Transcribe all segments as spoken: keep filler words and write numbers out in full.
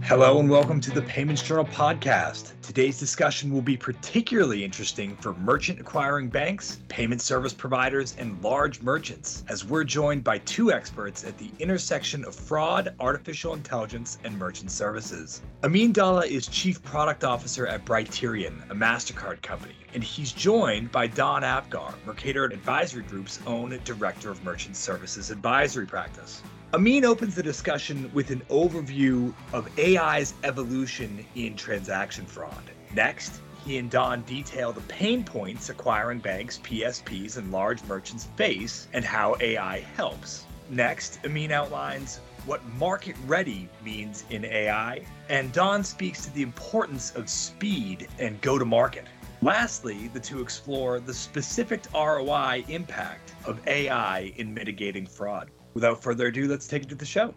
Hello and welcome to the Payments Journal podcast. Today's discussion will be particularly interesting for merchant acquiring banks, payment service providers, and large merchants, as we're joined by two experts at the intersection of fraud, artificial intelligence, and merchant services. Amin Dalla is Chief Product Officer at Brighterion, a MasterCard company, and he's joined by Don Apgar, Mercator Advisory Group's own Director of Merchant Services Advisory Practice. Amin opens the discussion with an overview of A I's evolution in transaction fraud. Next, he and Don detail the pain points acquiring banks, P S Ps, and large merchants face and how A I helps. Next, Amin outlines what market ready means in A I, and Don speaks to the importance of speed and go to market. Lastly, the two explore the specific R O I impact of A I in mitigating fraud. Without further ado, let's take it to the show.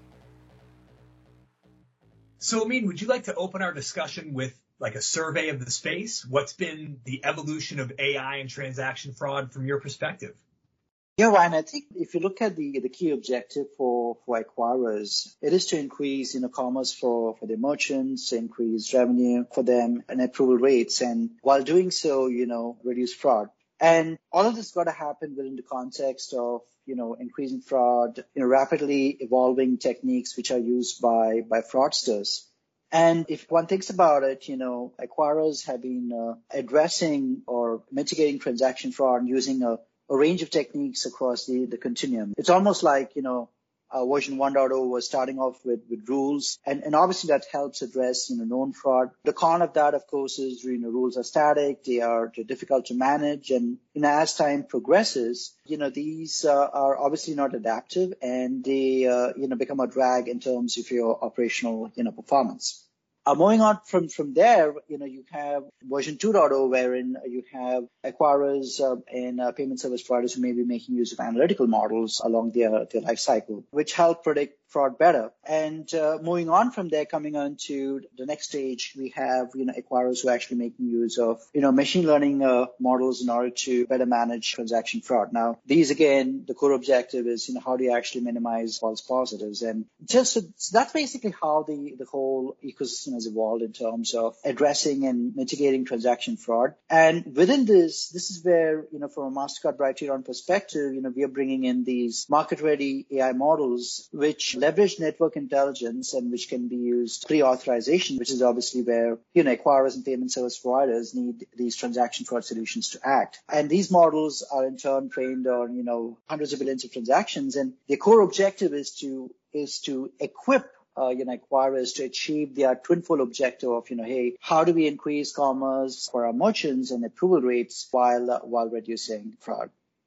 So, Amin, would you like to open our discussion with like a survey of the space? What's been the evolution of A I and transaction fraud from your perspective? Yeah, Ryan, I think if you look at the, the key objective for, for acquirers, it is to increase, you know, commerce for, for their merchants, increase revenue for them and approval rates. And while doing so, you know, reduce fraud. And all of this got to happen within the context of, you know, increasing fraud, you know, rapidly evolving techniques which are used by, by fraudsters. And if one thinks about it, you know, acquirers have been uh, addressing or mitigating transaction fraud using a, a range of techniques across the, the continuum. It's almost like, you know, Uh, version one point oh was starting off with, with rules, and, and obviously that helps address, you know, known fraud. The con of that, of course, is, you know, rules are static, they are they're difficult to manage, and, you know, as time progresses, you know, these uh, are obviously not adaptive, and they, uh, you know, become a drag in terms of your operational, you know, performance. Uh, moving on from, from there, you know, you have version two point oh, wherein you have acquirers uh, and uh, payment service providers who may be making use of analytical models along their, their life cycle, which help predict fraud better. And uh, moving on from there, coming on to the next stage, we have, you know, acquirers who are actually making use of, you know, machine learning uh, models in order to better manage transaction fraud. Now, these, again, the core objective is, you know, how do you actually minimize false positives? And just so, so that's basically how the, the whole ecosystem has evolved in terms of addressing and mitigating transaction fraud. And within this, this is where, you know, from a MasterCard Brighterion perspective, you know, we are bringing in these market-ready A I models, which leverage network intelligence and which can be used pre-authorization, which is obviously where, you know, acquirers and payment service providers need these transaction fraud solutions to act. And these models are in turn trained on, you know, hundreds of billions of transactions. And the core objective is to, is to equip Uh, you know, acquirers to achieve their twinfold objective of, you know, hey, how do we increase commerce for our merchants and approval rates while uh, while reducing fraud?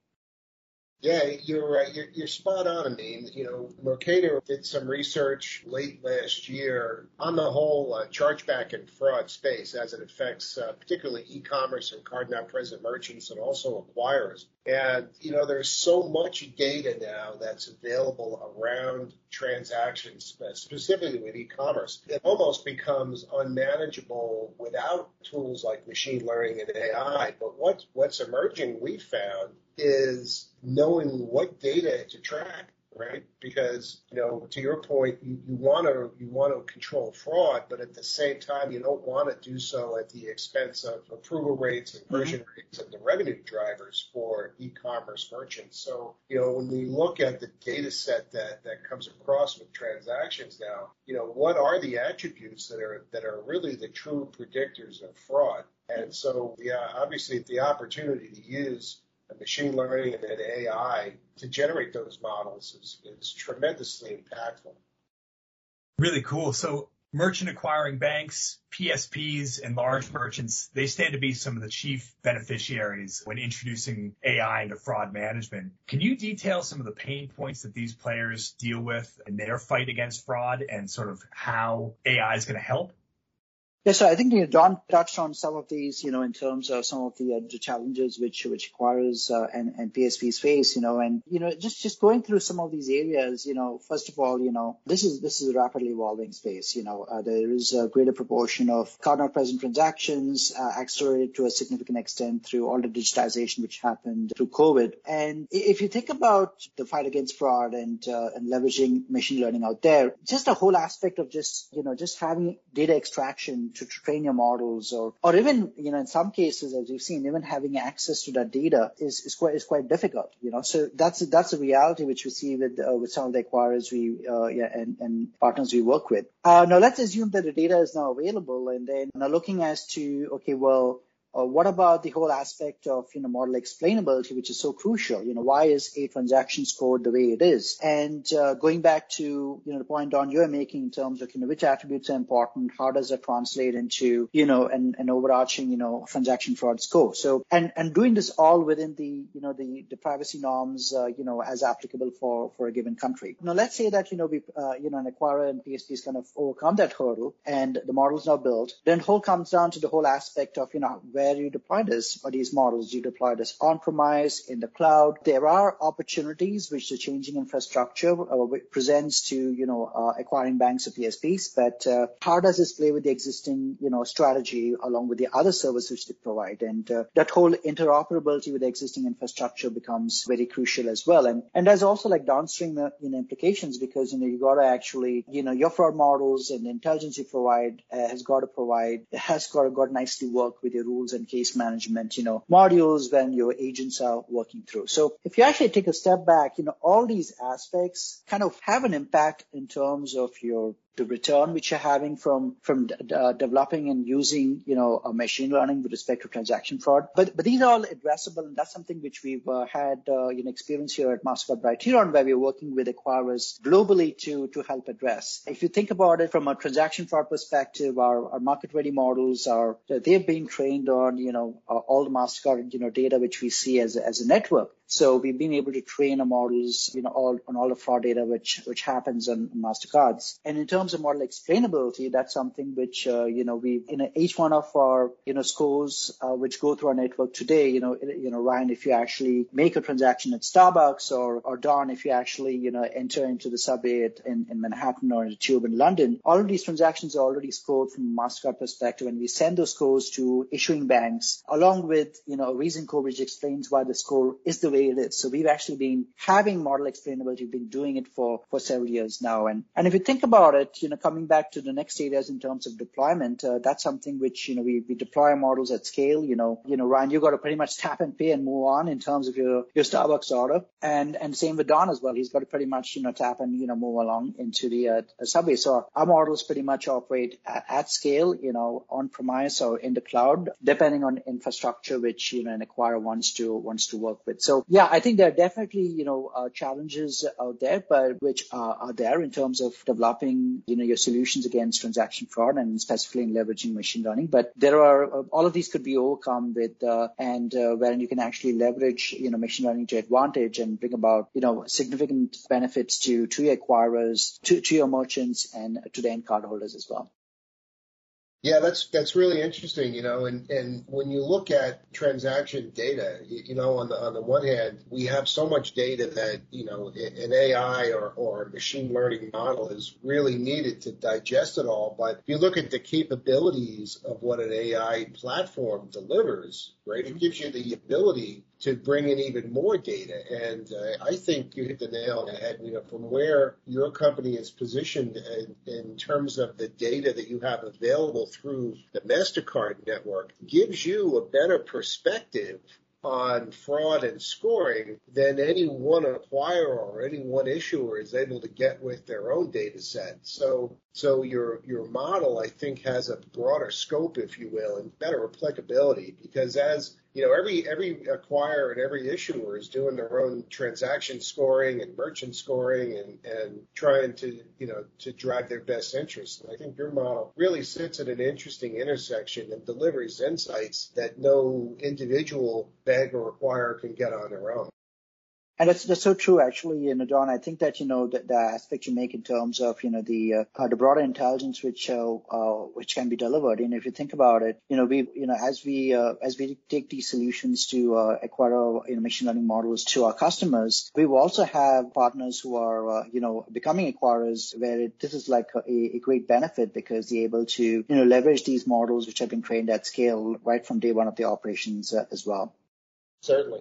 Yeah, you're right. You're, you're spot on, I mean, you know, Mercator did some research late last year on the whole uh, chargeback and fraud space as it affects uh, particularly e-commerce and card-not-present merchants and also acquirers. And, you know, there's so much data now that's available around transactions, specifically with e-commerce. It almost becomes unmanageable without tools like machine learning and A I. But what, what's emerging, we found, is knowing what data to track, right? Because, you know, to your point, you, you want to you want to control fraud, but at the same time, you don't want to do so at the expense of approval rates and conversion mm-hmm. rates and the revenue drivers for e-commerce merchants. So, you know, when we look at the data set that, that comes across with transactions now, you know, what are the attributes that are that are really the true predictors of fraud? And so, yeah, obviously the opportunity to use machine learning and A I to generate those models is, is tremendously impactful. Really cool. So merchant acquiring banks, P S Ps, and large merchants, they stand to be some of the chief beneficiaries when introducing A I into fraud management. Can you detail some of the pain points that these players deal with in their fight against fraud and sort of how A I is going to help? Yeah, so I think you know, Don touched on some of these, you know, in terms of some of the, uh, the challenges which which acquirers uh, and and P S Ps face, you know, and you know, just just going through some of these areas, you know, first of all, you know, this is this is a rapidly evolving space. You know, uh, there is a greater proportion of card not present transactions uh, accelerated to a significant extent through all the digitization which happened through COVID. And if you think about the fight against fraud and uh, and leveraging machine learning out there, just the whole aspect of just you know just having data extraction to, to train your models, or or even you know in some cases, as you've seen, even having access to that data is is quite is quite difficult. You know, so that's that's a reality which we see with uh, with some of the acquirers we uh, yeah and, and partners we work with. Uh, now let's assume that the data is now available, and then now looking as to okay, well. Uh, what about the whole aspect of, you know, model explainability, which is so crucial? You know, why is a transaction scored the way it is? And uh, going back to, you know, the point, Don, you're making in terms of, you know, which attributes are important, how does that translate into, you know, an, an overarching, you know, transaction fraud score? So, and, and doing this all within the, you know, the, the privacy norms, uh, you know, as applicable for, for a given country. Now, let's say that, you know, we, uh, you know, an acquirer and P S Ps kind of overcome that hurdle and the model is now built. Then whole comes down to the whole aspect of, you know, where Where you deploy this or these models, you deploy this on-premise, in the cloud. There are opportunities which the changing infrastructure uh, presents to, you know, uh, acquiring banks or P S Ps. But uh, how does this play with the existing, you know, strategy along with the other services which they provide? And uh, that whole interoperability with the existing infrastructure becomes very crucial as well. And and there's also like downstream, uh, you know, implications because, you know, you got to actually, you know, your fraud models and the intelligence you provide uh, has got to provide, has got to got nicely work with your rules and case management, you know, modules when your agents are working through. So if you actually take a step back, you know, all these aspects kind of have an impact in terms of your the return which you're having from from uh, developing and using, you know, uh, machine learning with respect to transaction fraud. But but these are all addressable, and that's something which we've uh, had uh, you know experience here at Mastercard Brighteon, where we're working with acquirers globally to to help address. If you think about it from a transaction fraud perspective, our, our market ready models are they've been trained on you know uh, all the Mastercard you know data which we see as a, as a network. So we've been able to train our models, you know, all on all the fraud data which which happens on Mastercards. And in terms of model explainability, that's something which uh, you know we in each one of our you know scores uh, which go through our network today. You know, you know, Ryan, if you actually make a transaction at Starbucks, or or Don, if you actually you know enter into the subway at, in in Manhattan or in the Tube in London, all of these transactions are already scored from a Mastercard perspective, and we send those scores to issuing banks along with you know a reason code which explains why the score is the way it is. So we've actually been having model explainability, we've been doing it for, for several years now. And, and if you think about it, you know, coming back to the next areas in terms of deployment, uh, that's something which, you know, we, we deploy models at scale. You know, you know, Ryan, you got to pretty much tap and pay and move on in terms of your, your Starbucks order. And, and same with Don as well. He's got to pretty much, you know, tap and, you know, move along into the uh, subway. So our models pretty much operate at, at scale, you know, on premise or in the cloud, depending on infrastructure, which, you know, an acquirer wants to, wants to work with. So yeah, I think there are definitely, you know, uh, challenges out there, but which uh, are there in terms of developing, you know, your solutions against transaction fraud and specifically in leveraging machine learning. But there are, uh, all of these could be overcome with, uh, and uh, wherein you can actually leverage, you know, machine learning to advantage and bring about, you know, significant benefits to, to your acquirers, to, to your merchants and to the end cardholders as well. Yeah, that's that's really interesting, you know, and, and when you look at transaction data, you, you know, on the on the one hand, we have so much data that, you know, an A I or, or a machine learning model is really needed to digest it all. But if you look at the capabilities of what an A I platform delivers, right, it gives you the ability to bring in even more data. And uh, I think you hit the nail on the head, you know, from where your company is positioned in, in terms of the data that you have available through the MasterCard network gives you a better perspective on fraud and scoring than any one acquirer or any one issuer is able to get with their own data set. So so your your model, I think, has a broader scope, if you will, and better applicability because as you know, every every acquirer and every issuer is doing their own transaction scoring and merchant scoring and, and trying to, you know, to drive their best interests. And I think your model really sits at an interesting intersection and delivers insights that no individual bank or acquirer can get on their own. And that's, that's so true, actually, you know, Don. I think that, you know, the, the aspect you make in terms of, you know, the uh, uh, the broader intelligence which uh, uh, which can be delivered. And if you think about it, you know, we, you know, as we uh, as we take these solutions to uh, acquire, you know, machine learning models to our customers, we will also have partners who are, uh, you know, becoming acquirers, where it, this is like a, a great benefit because they're able to, you know, leverage these models which have been trained at scale right from day one of the operations uh, as well. Certainly.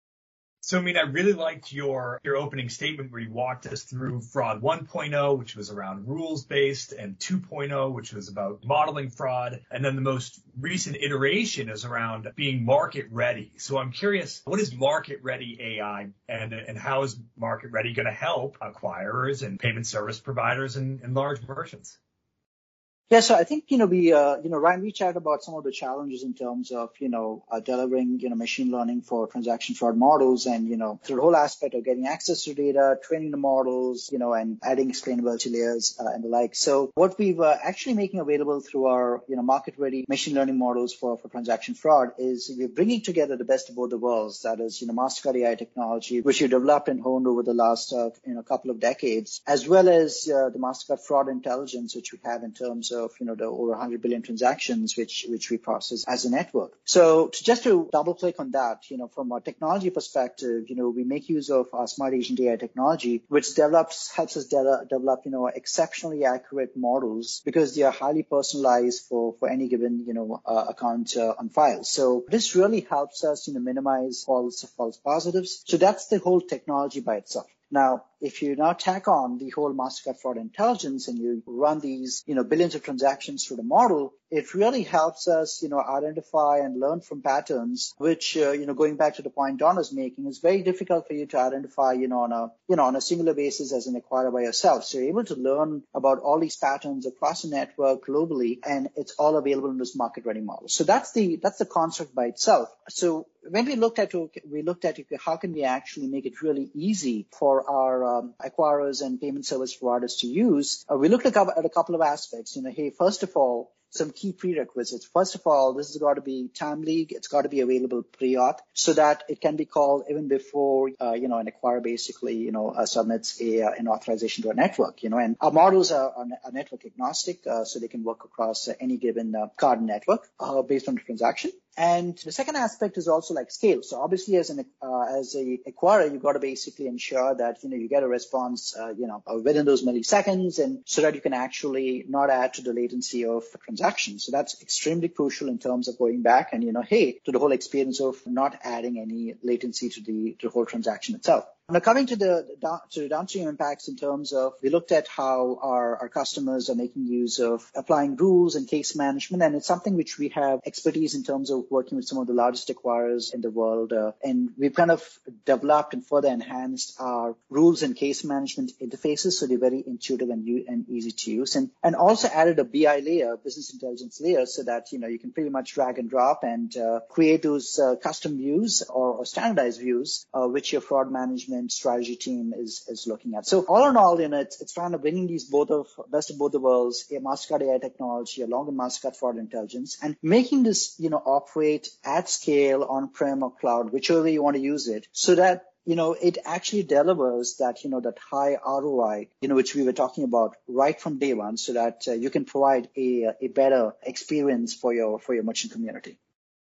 So, I mean, I really liked your your opening statement where you walked us through fraud one point oh, which was around rules-based, and two point oh, which was about modeling fraud. And then the most recent iteration is around being market-ready. So I'm curious, what is market-ready A I, and, and how is market-ready going to help acquirers and payment service providers and, and large merchants? Yeah, so I think, you know, we, uh, you know, Ryan, we chatted about some of the challenges in terms of, you know, uh, delivering, you know, machine learning for transaction fraud models and, you know, through the whole aspect of getting access to data, training the models, you know, and adding explainability layers uh, and the like. So what we've uh, actually making available through our, you know, market-ready machine learning models for, for transaction fraud is we're bringing together the best of both the worlds. That is, you know, Mastercard A I technology, which we developed and honed over the last, uh, you know, couple of decades, as well as uh, the Mastercard fraud intelligence, which we have in terms of of, you know, the over one hundred billion transactions which which we process as a network. So to, just to double click on that, you know, from a technology perspective, you know, we make use of our Smart Agent A I technology, which develops helps us de- develop, you know, exceptionally accurate models because they are highly personalized for for any given, you know, uh, account uh, on file. So this really helps us, you know, minimize false false positives. So that's the whole technology by itself. Now, if you now tack on the whole Mastercard fraud intelligence and you run these, you know, billions of transactions through the model, it really helps us, you know, identify and learn from patterns, which, uh, you know, going back to the point Don is making, is very difficult for you to identify, you know, on a, you know, on a singular basis as an acquirer by yourself. So you're able to learn about all these patterns across the network globally, and it's all available in this market-ready model. So that's the, that's the construct by itself. So when we looked at, we looked at how can we actually make it really easy for our um, acquirers and payment service providers to use, uh, we looked at a couple of aspects. You know, hey, first of all, some key prerequisites. First of all, this has got to be timely. It's got to be available pre-auth so that it can be called even before, uh, you know, an acquirer basically, you know, uh, submits a, uh, an authorization to a network, you know, and our models are, are network agnostic, uh, so they can work across uh, any given uh, card network uh, based on the transaction. And the second aspect is also like scale. So obviously, as an uh, as a acquirer, you've got to basically ensure that, you know, you get a response, uh, you know, within those milliseconds, and so that you can actually not add to the latency of a transaction. So that's extremely crucial in terms of going back and, you know, hey, to the whole experience of not adding any latency to the to the whole transaction itself. Now, coming to the to downstream impacts in terms of, we looked at how our, our customers are making use of applying rules and case management, and it's something which we have expertise in terms of working with some of the largest acquirers in the world, uh, and we've kind of developed and further enhanced our rules and case management interfaces, so they're very intuitive and, and easy to use, and, and also added a B I layer, business intelligence layer, so that, you know, you can pretty much drag and drop and uh, create those uh, custom views or, or standardized views, uh, which your fraud management strategy team is is looking at. So all in all, you know, it's it's trying to bring these both of best of both the worlds, a Mastercard A I technology along with Mastercard fraud intelligence, and making this, you know, operate at scale on-prem or cloud, whichever you want to use it, so that, you know, it actually delivers that, you know, that high R O I, you know, which we were talking about right from day one, so that uh, you can provide a a better experience for your for your merchant community.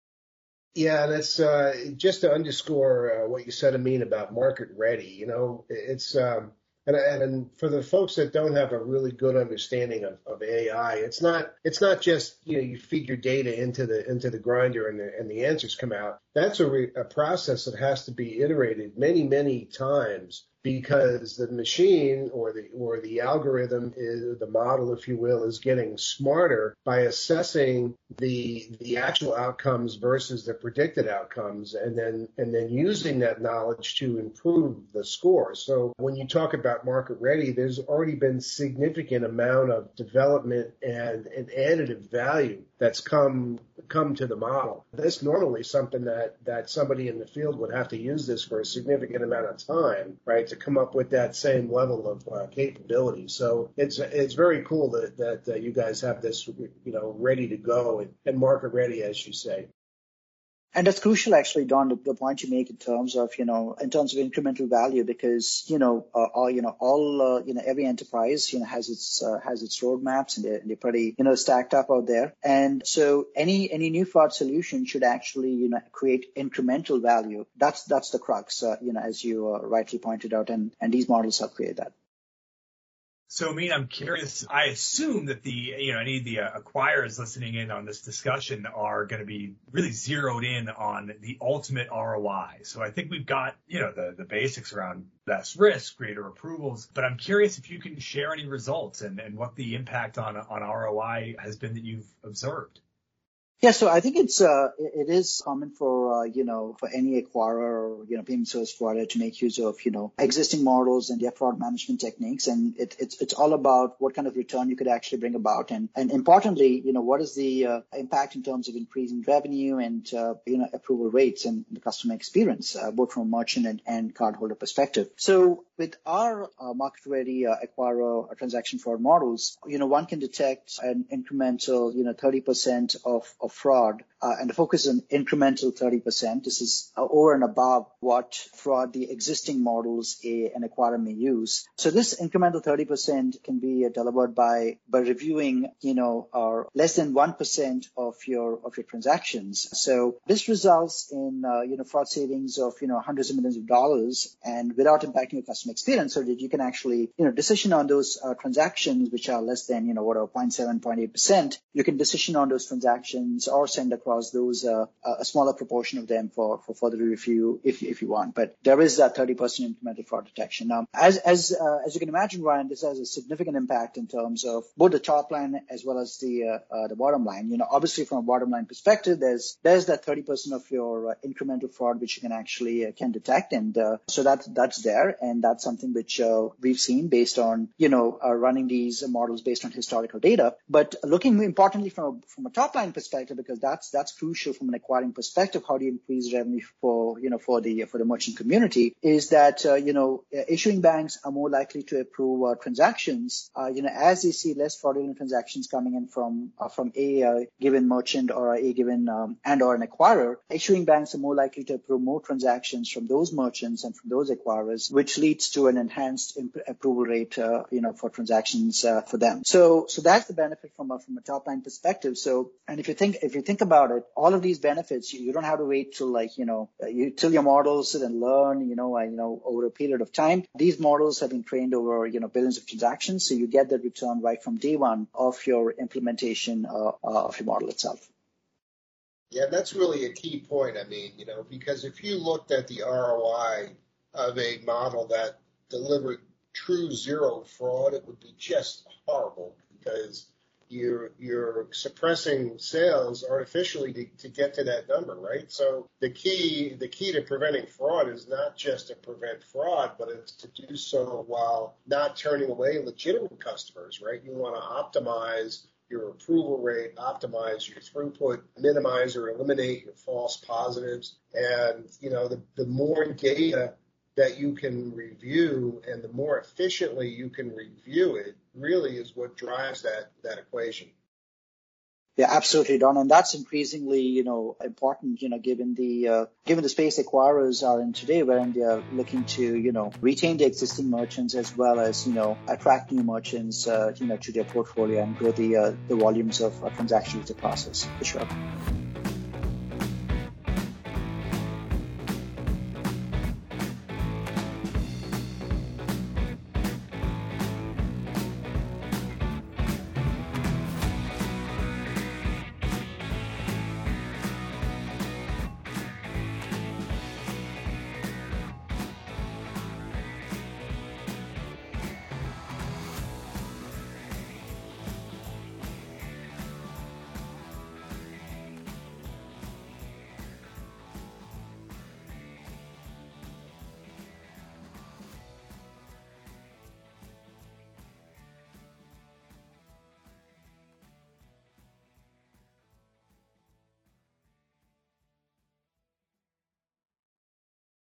Yeah, that's uh, just to underscore uh, what you said, Amin, about market ready. You know, it's um, and, and for the folks that don't have a really good understanding of, of A I, it's not it's not just, you know, you feed your data into the into the grinder and the and the answers come out. That's a, re, a process that has to be iterated many many times, because the machine or the or the algorithm is, the model, if you will, is getting smarter by assessing the the actual outcomes versus the predicted outcomes, and then and then using that knowledge to improve the score. So when you talk about market ready, there's already been significant amount of development and, and additive value that's come come to the model. That's normally something that, that somebody in the field would have to use this for a significant amount of time, right, to come up with that same level of uh, capability. So it's it's very cool that, that uh, you guys have this, you know, ready to go and, and market ready, as you say. And that's crucial, actually, Don, the, the point you make in terms of, you know, in terms of incremental value, because, you know, uh, all, you know, all, uh, you know, every enterprise, you know, has its, uh, has its roadmaps, and they're, they're pretty, you know, stacked up out there. And so any, any new fraud solution should actually, you know, create incremental value. That's, that's the crux, uh, you know, as you uh, rightly pointed out, and, and these models help create that. So, Amin, I'm curious. I assume that the, you know, any of the uh, acquirers listening in on this discussion are going to be really zeroed in on the ultimate R O I. So I think we've got, you know, the, the basics around less risk, greater approvals. But I'm curious if you can share any results and, and what the impact on, on R O I has been that you've observed. Yeah, so I think it's uh, it is common for uh, you know for any acquirer or you know payment service provider to make use of you know existing models and their fraud management techniques, and it, it's it's all about what kind of return you could actually bring about, and and importantly, you know what is the uh, impact in terms of increasing revenue and uh, you know approval rates and the customer experience, uh, both from a merchant and, and cardholder perspective. So with our uh, market-ready uh, acquirer uh, transaction fraud models, you know one can detect an incremental you know thirty percent of of fraud, uh, and the focus is on incremental thirty percent. This is uh, over and above what fraud the existing models a, an acquirer may use. So this incremental thirty percent can be uh, delivered by by reviewing, you know, uh, less than one percent of your of your transactions. So this results in uh, you know fraud savings of you know hundreds of millions of dollars, and without impacting your customer experience, so that you can actually you know decision on those uh, transactions which are less than you know whatever zero point seven, zero point eight percent. You can decision on those transactions or send across those uh, a smaller proportion of them for, for further review if if you want. But there is that thirty percent incremental fraud detection. Now, as as uh, as you can imagine, Ryan, this has a significant impact in terms of both the top line as well as the uh, uh, the bottom line. You know, obviously from a bottom line perspective, there's there's that thirty percent of your uh, incremental fraud which you can actually uh, can detect, and uh, so that that's there, and that's something which uh, we've seen based on you know uh, running these models based on historical data. But looking importantly from a, from a top line perspective, because that's that's crucial from an acquiring perspective. How do you increase revenue for you know for the for the merchant community? Is that uh, you know issuing banks are more likely to approve uh, transactions uh, you know as they see less fraudulent transactions coming in from uh, from a uh, given merchant or a given um, and or an acquirer. Issuing banks are more likely to approve more transactions from those merchants and from those acquirers, which leads to an enhanced imp- approval rate uh, you know for transactions uh, for them. So so that's the benefit from a from a top line perspective. So and if you think if you think about it, all of these benefits, you, you don't have to wait till like, you know, you, till your models sit and learn, you know, uh, you know, over a period of time. These models have been trained over, you know, billions of transactions. So you get that return right from day one of your implementation uh, uh, of your model itself. Yeah, that's really a key point. I mean, you know, because if you looked at the R O I of a model that delivered true zero fraud, it would be just horrible, because You're, you're suppressing sales artificially to, to get to that number, right? So the key, the key to preventing fraud is not just to prevent fraud, but it's to do so while not turning away legitimate customers, right? You want to optimize your approval rate, optimize your throughput, minimize or eliminate your false positives. And, you know, the, the more data that you can review and the more efficiently you can review it really is what drives that, that equation. Yeah, absolutely, Don. And that's increasingly, you know, important, you know, given the, uh, given the space acquirers are in today, wherein they are looking to, you know, retain the existing merchants as well as, you know, attract new merchants, uh, you know, to their portfolio and grow the, uh, the volumes of uh, transactions to process, for sure.